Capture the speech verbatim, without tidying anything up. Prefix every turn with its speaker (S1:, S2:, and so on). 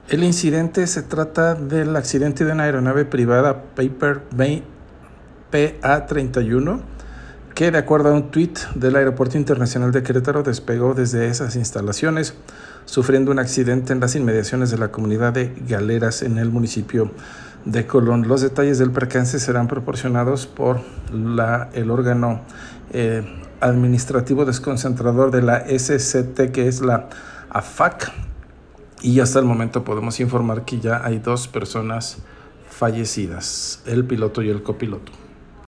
S1: El incidente se trata del accidente de una aeronave privada Piper P A treinta y uno que, de acuerdo a un tuit del Aeropuerto Internacional de Querétaro, despegó desde esas instalaciones, sufriendo un accidente en las inmediaciones de la comunidad de Galeras en el municipio de Colón. Los detalles del percance serán proporcionados por la, el órgano eh, administrativo desconcentrador de la S C T, que es la A F A C, y hasta el momento podemos informar que ya hay dos personas fallecidas, el piloto y el copiloto.